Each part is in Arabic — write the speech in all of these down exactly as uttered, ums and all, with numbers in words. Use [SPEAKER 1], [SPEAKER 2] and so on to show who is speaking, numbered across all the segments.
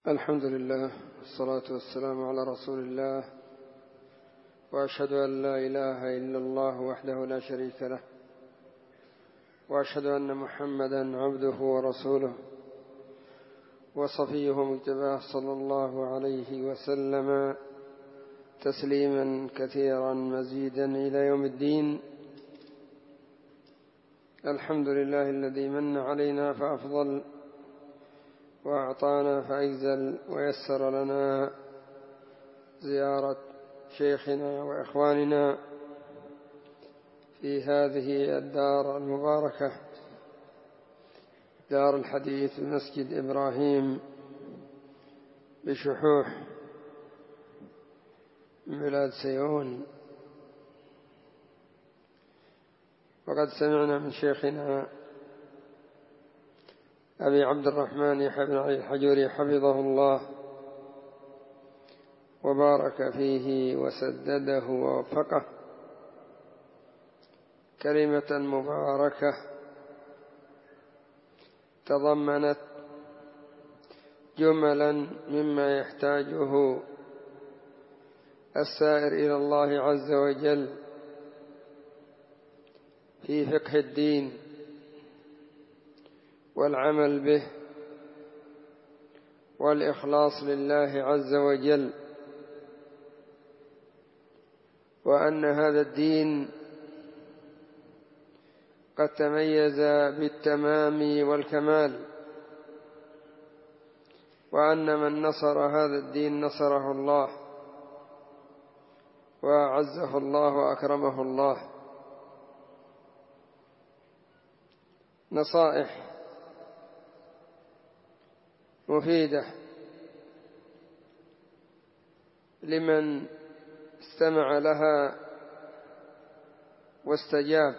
[SPEAKER 1] الحمد لله والصلاة والسلام على رسول الله، وأشهد أن لا إله إلا الله وحده لا شريك له، وأشهد أن محمدا عبده ورسوله وصفيه مجتباه صلى الله عليه وسلم تسليما كثيرا مزيدا إلى يوم الدين. الحمد لله الذي من علينا فأفضل، وأعطانا فأجزل، ويسر لنا زيارة شيخنا وإخواننا في هذه الدار المباركة، دار الحديث مسجد إبراهيم بشحوح من بلاد سيئون. وقد سمعنا من شيخنا أبي عبد الرحمن يحيى بن علي الحجوري حفظه الله وبارك فيه وسدده ووفقه كلمة مباركة تضمنت جملا مما يحتاجه السائر إلى الله عز وجل في فقه الدين والعمل به والإخلاص لله عز وجل، وأن هذا الدين قد تميز بالتمام والكمال، وأن من نصر هذا الدين نصره الله وأعزه الله وأكرمه الله. نصائح مفيدة لمن استمع لها واستجاب.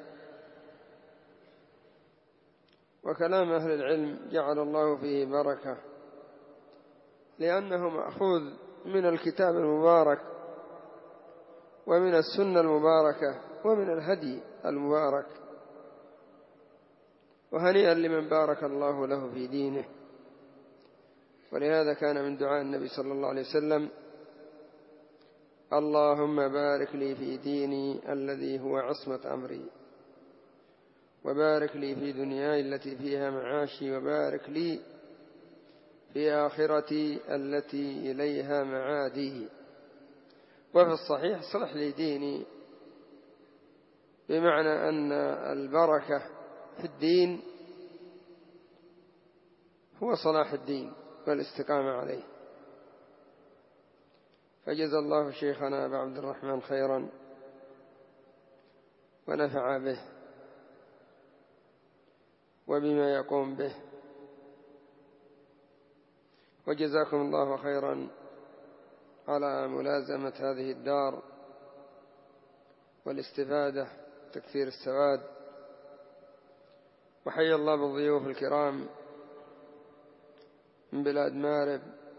[SPEAKER 1] وكلام أهل العلم جعل الله فيه بركة، لأنه مأخوذ من الكتاب المبارك ومن السنة المباركة ومن الهدي المبارك. وهنيئا لمن بارك الله له في دينه. ولهذا كان من دعاء النبي صلى الله عليه وسلم: اللهم بارك لي في ديني الذي هو عصمة أمري، وبارك لي في دنياي التي فيها معاشي، وبارك لي في آخرتي التي إليها معادي. وفي الصحيح: اصلح لي ديني، بمعنى أن البركة في الدين هو صلاح الدين والاستقامة عليه. فجزى الله شيخنا أبا عبد الرحمن خيرا ونفع به وبما يقوم به، وجزاكم الله خيرا على ملازمة هذه الدار والاستفادة تكثير السواد. وحيا الله بالضيوف الكرام من بلاد مارب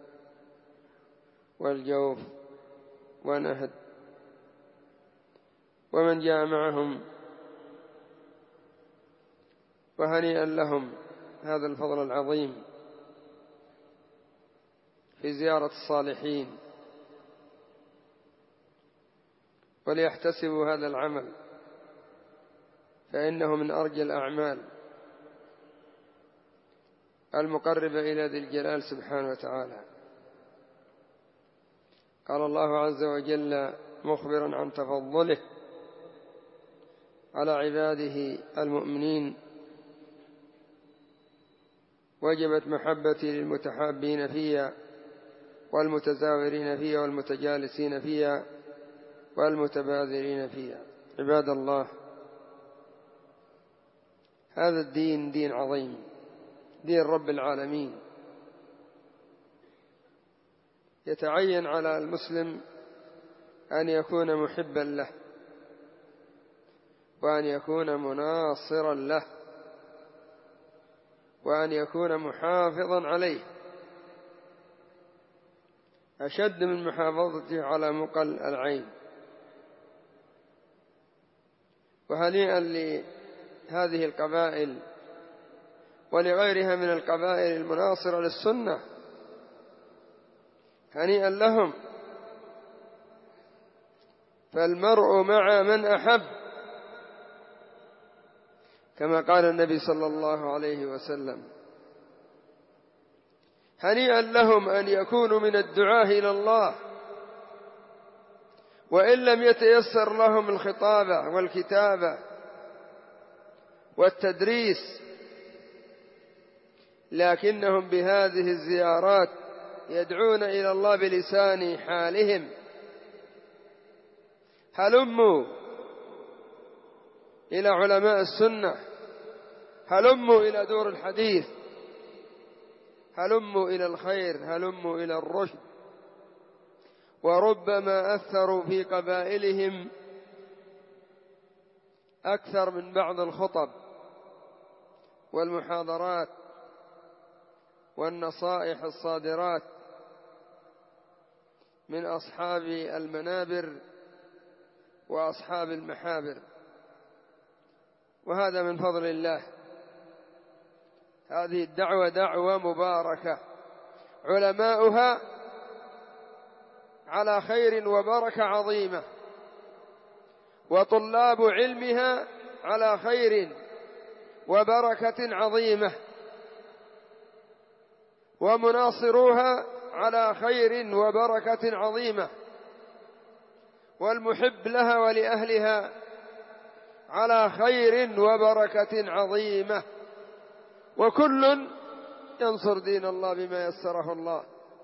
[SPEAKER 1] والجوف ونهد ومن جاء معهم، وهنيئا لهم هذا الفضل العظيم في زيارة الصالحين، وليحتسبوا هذا العمل، فإنه من أرجى الأعمال المقربة إلى ذي الجلال سبحانه وتعالى. قال الله عز وجل مخبرا عن تفضله على عباده المؤمنين: وجبت محبتي للمتحابين فيها والمتزاورين فيها والمتجالسين فيها والمتباذلين فيها. عباد الله، هذا الدين دين عظيم، دين رب العالمين. يتعين على المسلم أن يكون محبا له، وأن يكون مناصرا له، وأن يكون محافظا عليه أشد من محافظته على مقل العين. وهنيئا لهذه القبائل ولغيرها من القبائل المناصرة للسنة هنيئا لهم. فالمرء مع من أحب، كما قال النبي صلى الله عليه وسلم. هنيئا لهم أن يكونوا من الدعاة إلى الله، وإن لم يتيسر لهم الخطابة والكتابة والتدريس، لكنهم بهذه الزيارات يدعون إلى الله بلسان حالهم. هلموا إلى علماء السنة، هلموا إلى دور الحديث، هلموا إلى الخير، هلموا إلى الرشد. وربما أثروا في قبائلهم أكثر من بعض الخطب والمحاضرات والنصائح الصادرات من أصحاب المنابر وأصحاب المحابر، وهذا من فضل الله. هذه الدعوة دعوة مباركة، علماؤها على خير وبركة عظيمة، وطلاب علمها على خير وبركة عظيمة، ومناصروها على خير وبركة عظيمة، والمحب لها ولأهلها على خير وبركة عظيمة، وكل ينصر دين الله بما يسره الله.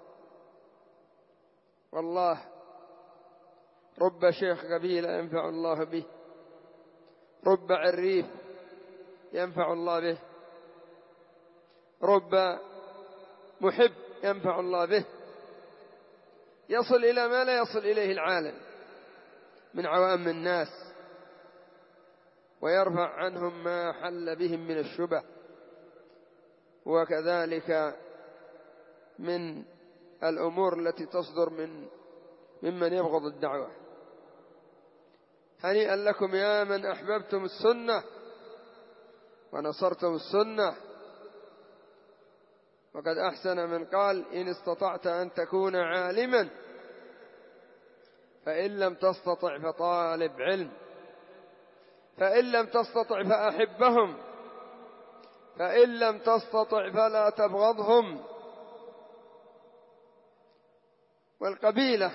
[SPEAKER 1] والله رب شيخ قبيلة ينفع الله به، رب عريف ينفع الله به، رب محب ينفع الله به، يصل إلى ما لا يصل إليه العالم من عوام الناس، ويرفع عنهم ما حل بهم من الشبه، وكذلك من الأمور التي تصدر من ممن يبغض الدعوة. هنيئا لكم يا من أحببتم السنة ونصرتم السنة. وقد أحسن من قال: إن استطعت أن تكون عالما فإن لم تستطع فطالب علم، فإن لم تستطع فأحبهم، فإن لم تستطع فلا تبغضهم. والقبيلة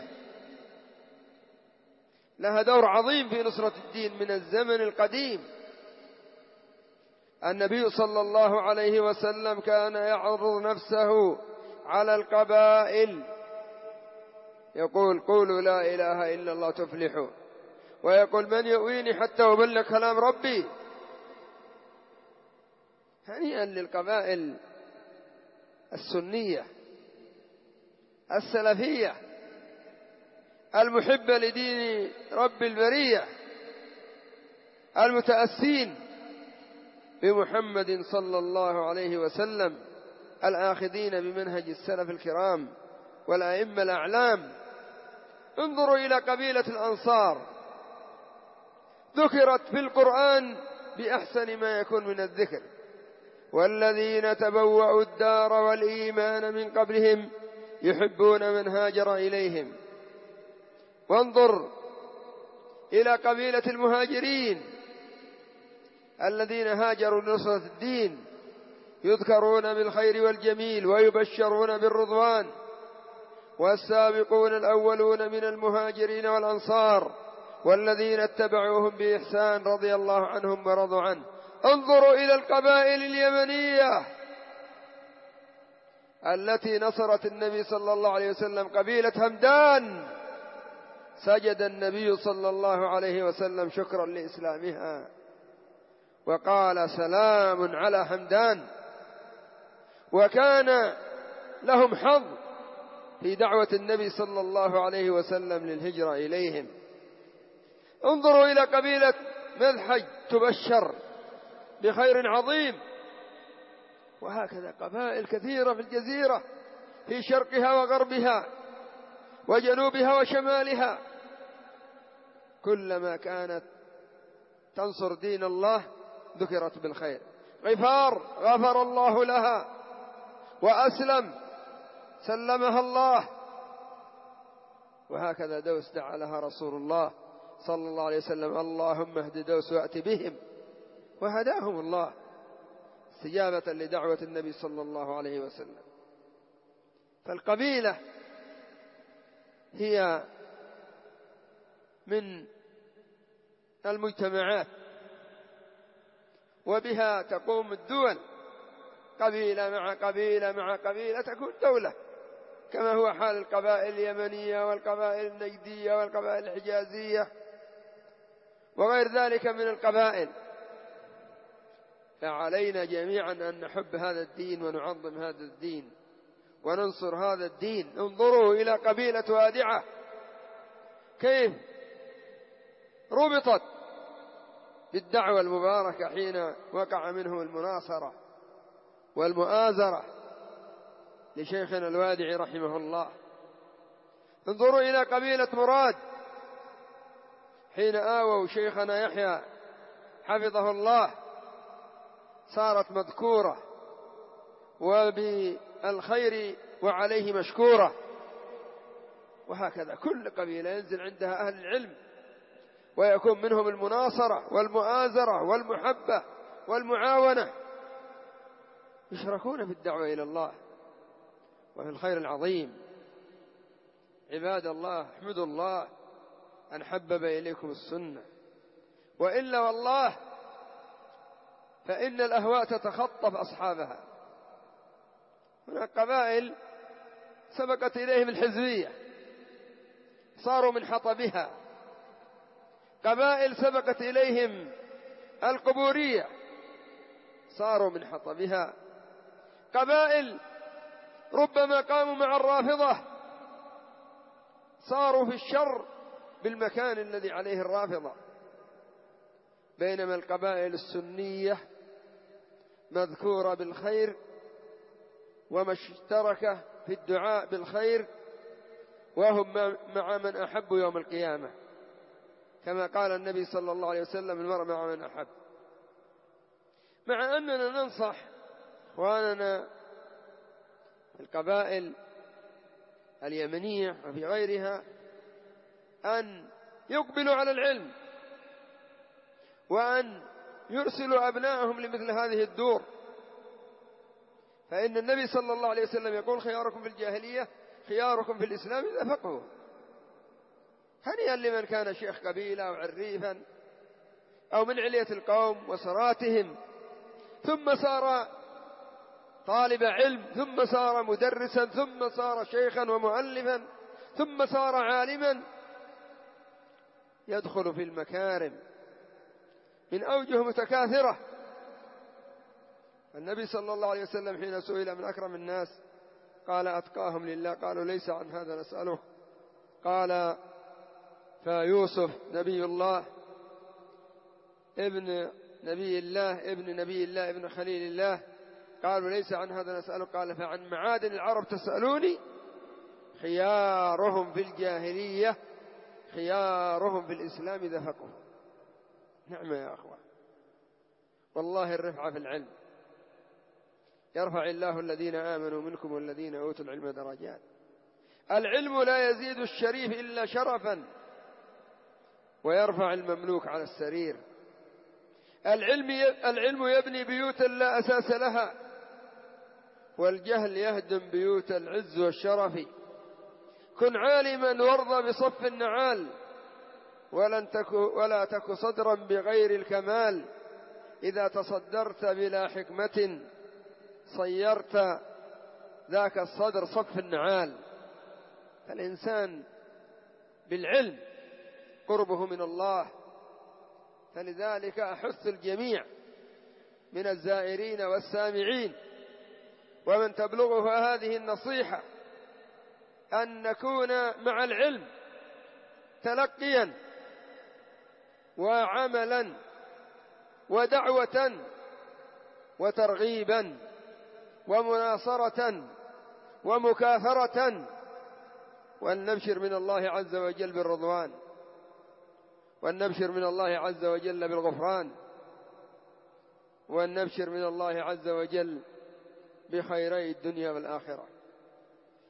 [SPEAKER 1] لها دور عظيم في نصرة الدين من الزمن القديم. النبي صلى الله عليه وسلم كان يعرض نفسه على القبائل، يقول: قولوا لا إله إلا الله تفلحوا، ويقول: من يؤويني حتى أبلغ كلام ربي. هنيئا للقبائل السنية السلفية المحبة لدين رب البرية، المتأسين بمحمد صلى الله عليه وسلم، الآخذين بمنهج السلف الكرام والأئمة الأعلام. انظروا إلى قبيلة الأنصار، ذكرت في القرآن بأحسن ما يكون من الذكر: والذين تبوأوا الدار والإيمان من قبلهم يحبون من هاجر إليهم. وانظر إلى قبيلة المهاجرين الذين هاجروا لنصرة الدين، يذكرون بالخير والجميل ويبشرون بالرضوان. والسابقون الأولون من المهاجرين والأنصار والذين اتبعوهم بإحسان رضي الله عنهم ورضوا عنه. انظروا إلى القبائل اليمنية التي نصرت النبي صلى الله عليه وسلم، قبيلة همدان، سجد النبي صلى الله عليه وسلم شكرا لإسلامها وقال: سلام على همدان. وكان لهم حظ في دعوة النبي صلى الله عليه وسلم للهجرة إليهم. انظروا إلى قبيلة مذحج، تبشر بخير عظيم. وهكذا قبائل كثيرة في الجزيرة، في شرقها وغربها وجنوبها وشمالها، كلما كانت تنصر دين الله ذكرت بالخير. غفار غفر الله لها وأسلم، سلمها الله وهكذا دوس دعا لها رسول الله صلى الله عليه وسلم: اللهم اهد دوس وأت بهم، وهداهم الله استجابة لدعوة النبي صلى الله عليه وسلم. فالقبيلة هي من المجتمعات، وبها تقوم الدول، قبيلة مع قبيلة مع قبيلة تكون دولة، كما هو حال القبائل اليمنية والقبائل النجدية والقبائل الحجازية وغير ذلك من القبائل. فعلينا جميعا أن نحب هذا الدين ونعظم هذا الدين وننصر هذا الدين. انظروا إلى قبيلة وادعة كيف ربطت بالدعوة المباركة حين وقع منهم المناصرة والمؤازرة لشيخنا الوادعي رحمه الله. انظروا إلى قبيلة مراد حين آووا شيخنا يحيى حفظه الله، صارت مذكورة وبالخير وعليه مشكورة. وهكذا كل قبيلة ينزل عندها أهل العلم ويكون منهم المناصرة والمؤازرة والمحبة والمعاونة، يشركون في الدعوة إلى الله وفي الخير العظيم. عباد الله، احمدوا الله أن حبب إليكم السنة، وإلا والله فإن الأهواء تتخطف أصحابها. هناك قبائل سبقت إليهم الحزبية صاروا من حطبها، قبائل سبقت إليهم القبورية صاروا من حطبها، قبائل ربما قاموا مع الرافضة صاروا في الشر بالمكان الذي عليه الرافضة. بينما القبائل السنية مذكورة بالخير ومشتركة في الدعاء بالخير، وهم مع من أحب يوم القيامة، كما قال النبي صلى الله عليه وسلم: المرء مع من أحب. مع أننا ننصح إخواننا القبائل اليمنية وفي غيرها أن يقبلوا على العلم وأن يرسلوا أبنائهم لمثل هذه الدور، فإن النبي صلى الله عليه وسلم يقول: خياركم في الجاهلية خياركم في الإسلام إذا فقهوا. هنيئا لمن كان شيخ قبيلة أو عريفا أو من علية القوم وسراتهم، ثم صار طالب علم، ثم صار مدرسا، ثم صار شيخا ومؤلفا، ثم صار عالما، يدخل في المكارم من أوجه متكاثرة. النبي صلى الله عليه وسلم حين سئل من أكرم الناس قال: أتقاهم لله. قالوا: ليس عن هذا نسأله. قال: فيوسف نبي الله ابن نبي الله ابن نبي الله ابن خليل الله. قالوا: ليس عن هذا نسأله. قال: فعن معادن العرب تسألوني؟ خيارهم في الجاهلية خيارهم في الإسلام إذا فقهوا. نعم يا أخوة، والله الرفعة في العلم. يرفع الله الذين آمنوا منكم والذين أوتوا العلم درجات. العلم لا يزيد الشريف إلا شرفا، ويرفع المملوك على السرير. العلم العلم يبني بيوتا لا أساس لها، والجهل يهدم بيوت العز والشرف. كن عالما وارضى بصف النعال، ولن تك ولا تك صدرا بغير الكمال. إذا تصدرت بلا حكمة صيرت ذاك الصدر صف النعال. فالإنسان بالعلم قربه من الله. فلذلك أحث الجميع من الزائرين والسامعين ومن تبلغه هذه النصيحة أن نكون مع العلم تلقيا وعملا ودعوة وترغيبا ومناصرة ومكاثرة، وأن نبشر من الله عز وجل بالرضوان، وأن نبشر من الله عز وجل بالغفران، وأن نبشر من الله عز وجل بخيري الدنيا والآخرة.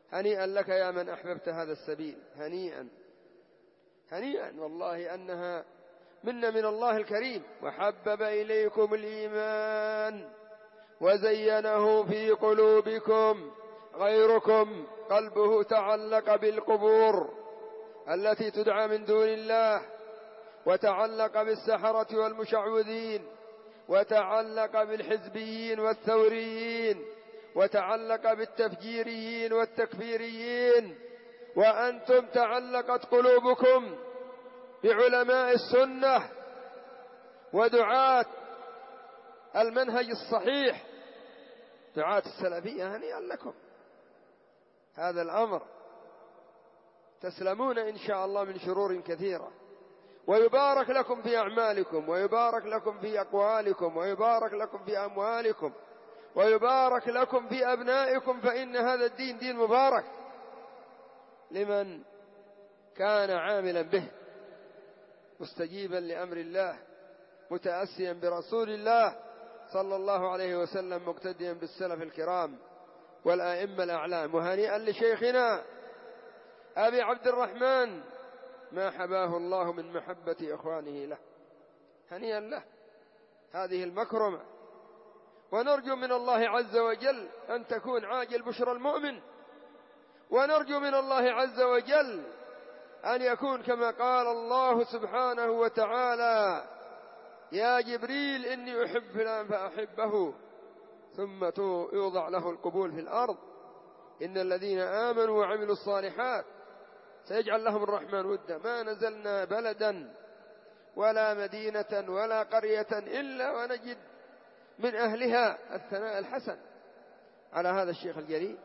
[SPEAKER 1] هنيئا لك يا من أحببت هذا السبيل، هنيئا هنيئا والله أنها منا من الله الكريم. وحبب إليكم الإيمان وزينه في قلوبكم. غيركم قلبه تعلق بالقبور التي تدعى من دون الله، وتعلق بالسحرة والمشعوذين، وتعلق بالحزبيين والثوريين، وتعلق بالتفجيريين والتكفيريين، وأنتم تعلقت قلوبكم بعلماء السنة ودعاة المنهج الصحيح، دعاة السلفية. هنيئا لكم هذا الأمر، تسلمون إن شاء الله من شرور كثيرة، ويبارك لكم في أعمالكم، ويبارك لكم في أقوالكم، ويبارك لكم في أموالكم، ويبارك لكم في أبنائكم، فإن هذا الدين دين مبارك لمن كان عاملا به مستجيبا لأمر الله، متأسيا برسول الله صلى الله عليه وسلم، مقتديا بالسلف الكرام والآئمة الأعلام. وهنيئا لشيخنا أبي عبد الرحمن ما حباه الله من محبة إخوانه له، هنيئا له هذه المكرمة. ونرجو من الله عز وجل أن تكون عاجل بشرى المؤمن، ونرجو من الله عز وجل أن يكون كما قال الله سبحانه وتعالى: يا جبريل إني أحب فلان فأحبه، ثم يوضع له القبول في الأرض. إن الذين آمنوا وعملوا الصالحات سيجعل لهم الرحمن ودا. ما نزلنا بلدا ولا مدينة ولا قرية إلا ونجد من أهلها الثناء الحسن على هذا الشيخ الجليل،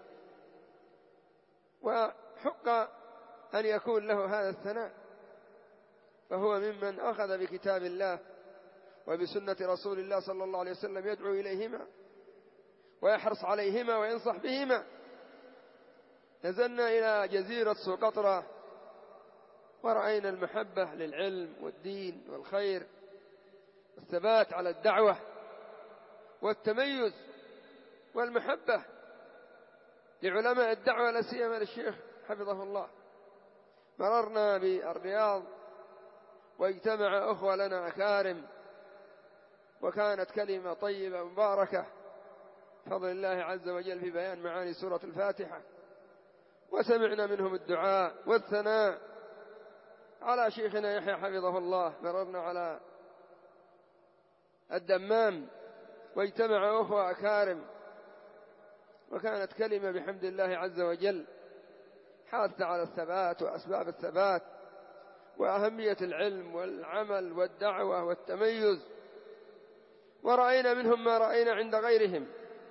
[SPEAKER 1] وحق أن يكون له هذا الثناء، فهو ممن أخذ بكتاب الله وبسنة رسول الله صلى الله عليه وسلم، يدعو إليهما ويحرص عليهما وينصح بهما. نزلنا إلى جزيرة سقطرى ورأينا المحبة للعلم والدين والخير، والثبات على الدعوة والتميز والمحبة لعلماء الدعوة، لا سيما للشيخ حفظه الله. مررنا بالرياض واجتمع أخوة لنا أكارم، وكانت كلمة طيبة مباركة بفضل الله عز وجل في بيان معاني سورة الفاتحة، وسمعنا منهم الدعاء والثناء على شيخنا يحيى حفظه الله. مررنا على الدمام واجتمع أخوة أكارم، وكانت كلمة بحمد الله عز وجل حاثة على الثبات وأسباب الثبات وأهمية العلم والعمل والدعوة والتميز، ورأينا منهم ما رأينا عند غيرهم،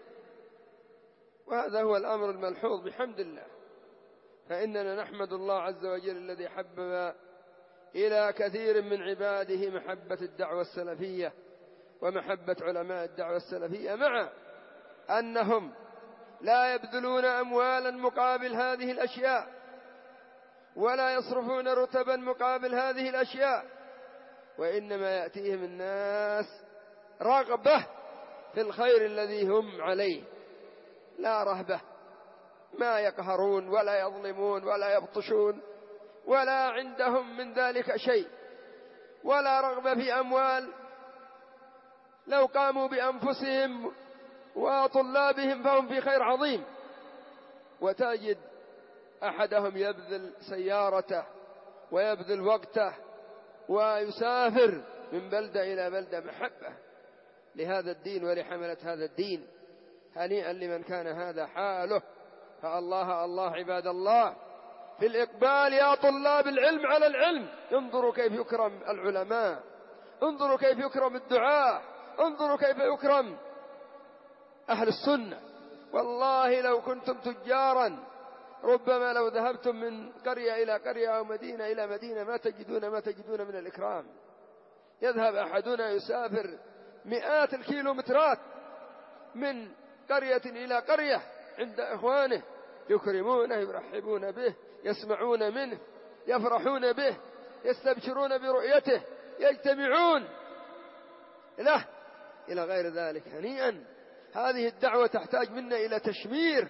[SPEAKER 1] وهذا هو الأمر الملحوظ بحمد الله. فإننا نحمد الله عز وجل الذي حبب إلى كثير من عباده محبة الدعوة السلفية ومحبة علماء الدعوة السلفية، مع أنهم لا يبذلون أموالا مقابل هذه الأشياء، ولا يصرفون رتبا مقابل هذه الأشياء، وإنما يأتيهم الناس رغبة في الخير الذي هم عليه، لا رهبة، ما يقهرون ولا يظلمون ولا يبطشون، ولا عندهم من ذلك شيء، ولا رغبة في أموال. لو قاموا بأنفسهم وطلابهم فهم في خير عظيم. وتجد أحدهم يبذل سيارته ويبذل وقته ويسافر من بلدة إلى بلدة محبة لهذا الدين ولحملة هذا الدين. هنيئا لمن كان هذا حاله. فالله الله عباد الله في الإقبال يا طلاب العلم على العلم. انظروا كيف يكرم العلماء، انظروا كيف يكرم الدعاء، انظروا كيف يكرم أهل السنة. والله لو كنتم تجارا ربما لو ذهبتم من قرية إلى قرية أو مدينة إلى مدينة ما تجدون ما تجدون من الإكرام. يذهب أحدنا يسافر مئات الكيلومترات من قرية إلى قرية عند إخوانه، يكرمونه، يرحبون به، يسمعون منه، يفرحون به، يستبشرون برؤيته، يجتمعون له إلى غير ذلك. هنيئا. هذه الدعوة تحتاج منا إلى تشمير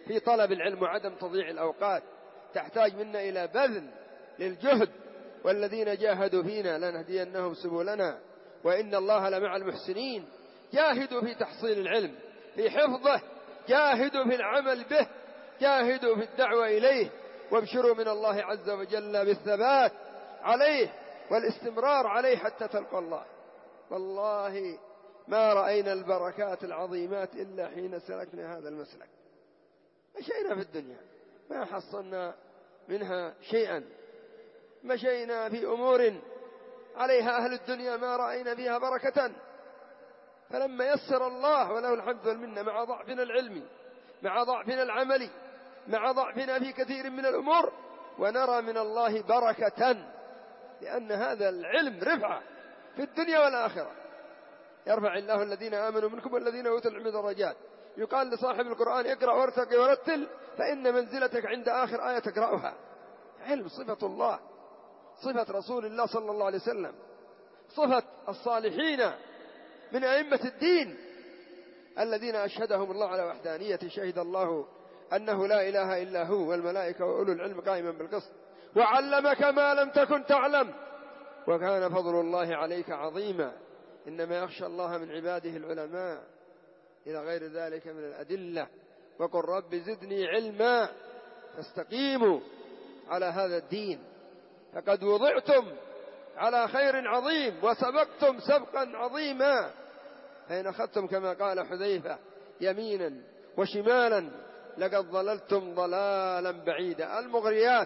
[SPEAKER 1] في طلب العلم وعدم تضييع الأوقات، تحتاج منا إلى بذل للجهد، والذين جاهدوا فينا لنهدينهم سبلنا وإن الله لمع المحسنين. جاهدوا في تحصيل العلم، في حفظه، جاهدوا في العمل به، جاهدوا في الدعوة إليه، وابشروا من الله عز وجل بالثبات عليه والاستمرار عليه حتى تلقوا الله. والله ما رأينا البركات العظيمات إلا حين سلكنا هذا المسلك. مشينا في الدنيا ما حصلنا منها شيئا، مشينا في أمور عليها أهل الدنيا ما رأينا فيها بركة. فلما يسر الله وله الحمد والمنة مع ضعفنا العلمي، مع ضعفنا العملي، مع ضعفنا في كثير من الأمور، ونرى من الله بركة، لأن هذا العلم رفعة في الدنيا والآخرة. يرفع الله الذين آمنوا منكم والذين أوتوا العلم درجات. يقال لصاحب القرآن اقرأ وارتقي ورتل فإن منزلتك عند آخر آية تقرأها. علم صفة الله، صفة رسول الله صلى الله عليه وسلم، صفة الصالحين من أئمة الدين الذين أشهدهم الله على وحدانية. شهد الله أنه لا إله إلا هو والملائكة وأولو العلم قائما بالقسط وعلمك ما لم تكن تعلم وكان فضل الله عليك عظيما. إنما يخشى الله من عباده العلماء، إلى غير ذلك من الأدلة. وقل رب زدني علما، فاستقيموا على هذا الدين، فقد وضعتم على خير عظيم وسبقتم سبقا عظيما، فإن أخذتم كما قال حذيفة يمينا وشمالا لقد ضللتم ضلالا بعيدا. المغريات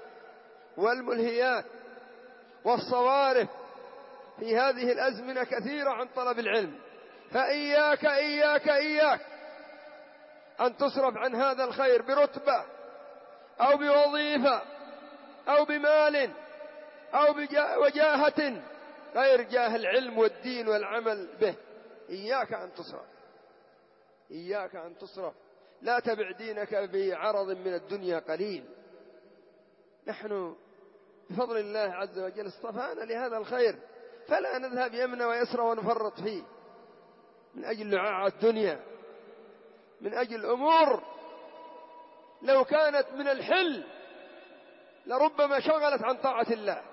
[SPEAKER 1] والملهيات والصوارف في هذه الأزمنة كثيرة عن طلب العلم، فإياك إياك إياك أن تصرف عن هذا الخير برتبة أو بوظيفة أو بمال أو بوجاهة غير جاه العلم والدين والعمل به. إياك أن تصرف، إياك أن تصرف. لا تبع دينك بعرض من الدنيا قليل. نحن بفضل الله عز وجل اصطفانا لهذا الخير، فلا نذهب يمنى ويسرى ونفرط فيه من أجل لعاع الدنيا، من أجل أمور لو كانت من الحل لربما شغلت عن طاعة الله.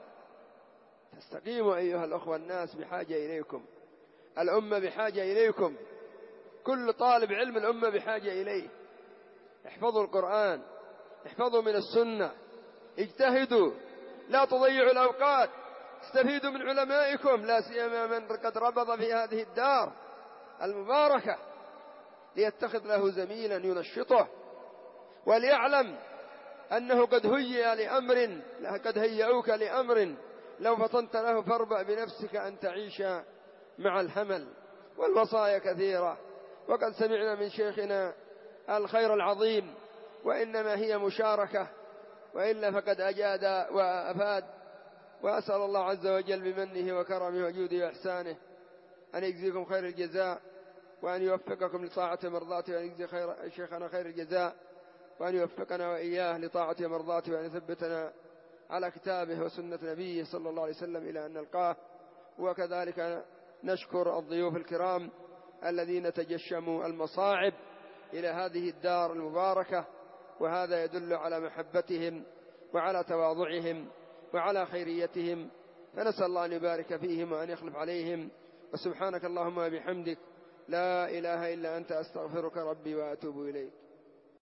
[SPEAKER 1] فاستقيموا أيها الأخوة، الناس بحاجة إليكم، الأمة بحاجة إليكم، كل طالب علم الأمة بحاجة إليه. احفظوا القرآن، احفظوا من السنة، اجتهدوا، لا تضيعوا الأوقات، استفيدوا من علمائكم، لا سيما من قد ربض في هذه الدار المباركة، ليتخذ له زميلا ينشطه، وليعلم أنه قد هيئ لأمر، قد هيئوك لأمر لو فطنت له فاربع بنفسك أن تعيش مع الحمل. والوصايا كثيرة، وقد سمعنا من شيخنا الخير العظيم، وإنما هي مشاركة، وإلا فقد أجاد وأفاد. وأسأل الله عز وجل بمنه وكرمه وجوده وإحسانه أن يجزيكم خير الجزاء، وأن يوفقكم لطاعة مرضاته، وأن يجزي خير شيخنا خير الجزاء، وأن يوفقنا وإياه لطاعة مرضاته، وأن يثبتنا على كتابه وسنة نبيه صلى الله عليه وسلم إلى أن نلقاه. وكذلك نشكر الضيوف الكرام الذين تجشموا المصاعب إلى هذه الدار المباركة، وهذا يدل على محبتهم وعلى تواضعهم وعلى خيريتهم، فنسأل الله أن يبارك فيهم وأن يخلف عليهم. وسبحانك اللهم وبحمدك لا إله إلا أنت أستغفرك ربي وأتوب إليك.